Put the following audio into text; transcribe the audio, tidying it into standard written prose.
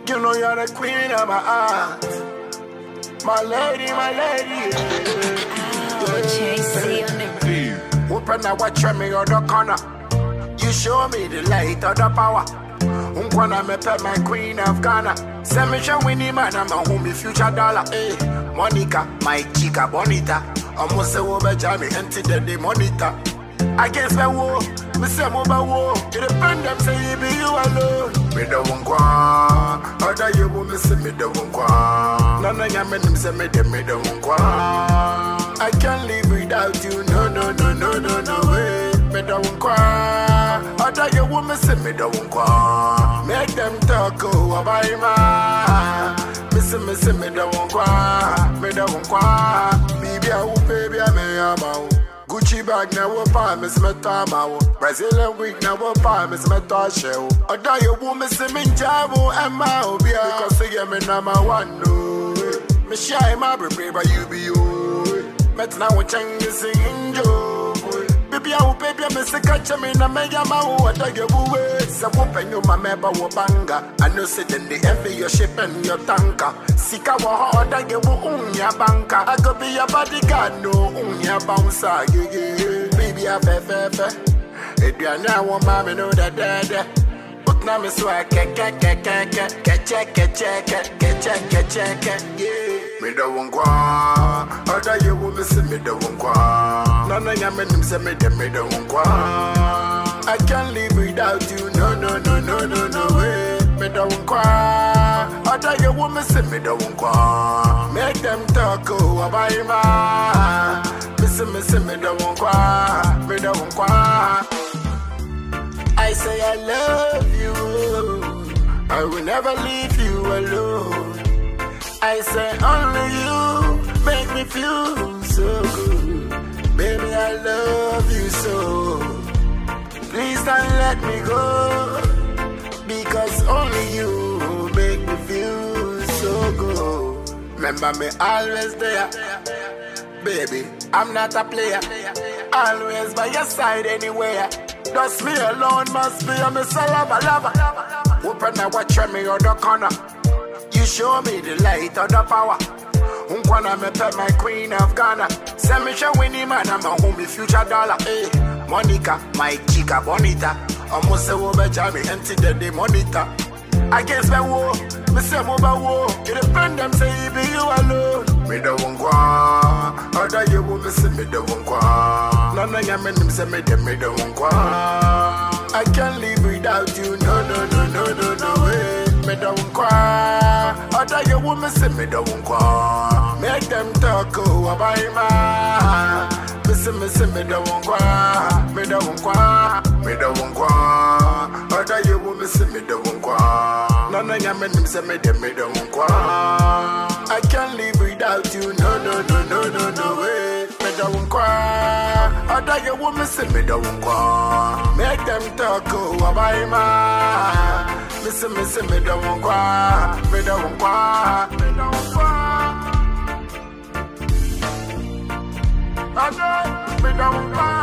You know you're the queen of my heart. My lady, my lady. JC on the beat. Open now, watch me on the corner. You show me the light of the power. Unkwana me pet my queen of Ghana. Send me show winning man, I'm a homie future dollar. Hey, Monica, my chica bonita. Almost a woman jammy empty the monitor. I guess my war, me say mobile war. It depend them say you be you alone. Me the one kwa, other you will miss me the one kwa. None of your men say me the one kwa. I can't live without you, no, no, no, no, no, no way. Me the one kwa, other you will miss me the one kwa. Make them talk about my. Miss me the one kwa, me the one kwa. Baby, I will baby, I may am. Gucci bag now what palm is my tama. Brazilian wig now what palm is my shell. Or die you woman see me jabo and my obia. Because say me number one no. Me shy my baby but you be you. Met now what chang is singing Joe. Baby I will baby I miss a catch me na me yama what I give away. So open you my member wo banga. I know say then they envy your ship and your tanker. Sika wa hard I give unya banka. I go be your bodyguard no unya bouncer. Baby I fe. If you are now one mommy know that dad. But now me so I check. Yeah. Me the one kwa, other you will miss me the one kwa. None of your men say me the one kwa. I can't live without you, no, no, no, no, no, no way. Me the one kwa, other you will miss me the one kwa. Make them talk about my. Miss me the one kwa, me the one kwa. I say I love you, I will never leave you alone. I say only you make me feel so good. Baby, I love you so. Please don't let me go. Because only you make me feel so good. Remember me always there. Baby, I'm not a player. Always by your side anywhere. Just me alone must be a miss a lover. Open now watch me on the corner. You show me the light of the power. Unkwana me pet my queen of Ghana. Send me show winning man, I'm a homie future dollar. Hey, Monica, my chica bonita. Almost a woman jammy empty the monitor. I guess my war, me say mobile war. It depend them say you be you alone. Me the one kwa, other you will miss me the one kwa. None of your men say me the one kwa. I can't live without you, no, no, no, no, no, no way. Me the one kwa, other you will miss me the one kwa. Make them talk about my. Miss me the one kwa, me the one kwa, me the one kwa. Other you will miss me the one kwa. None of your men say me the one kwa. I can't live without you, no, no, no, no, no, no way. Me the one kwa, other you will miss me the one kwa. Make them talk about my. Miss me the one kwa, me the one kwa, me the one kwa. I don't, me the one kwa.